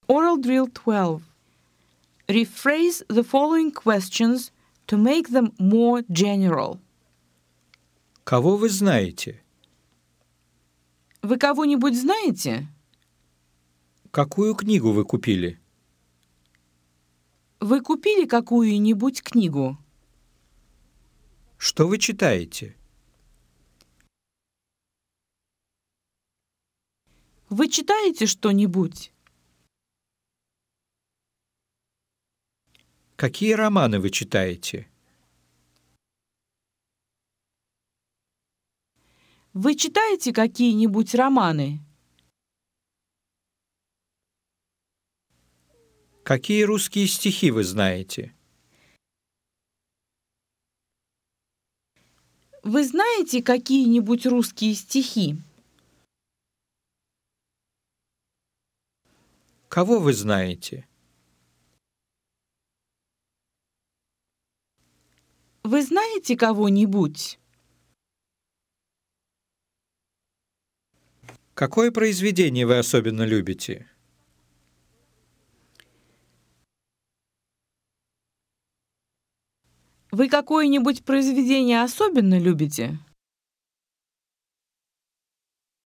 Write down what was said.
Oral Drill 12. Rephrase the following questions to make them more general. Кого вы знаете? Вы кого-нибудь знаете? Какую книгу вы купили? Вы купили какую-нибудь книгу? Что вы читаете? Вы читаете что-нибудь? Какие романы вы читаете? Вы читаете какие-нибудь романы? Какие русские стихи вы знаете? Вы знаете какие-нибудь русские стихи? Кого вы знаете? Вы знаете кого-нибудь? Какое произведение вы особенно любите? Вы какое-нибудь произведение особенно любите?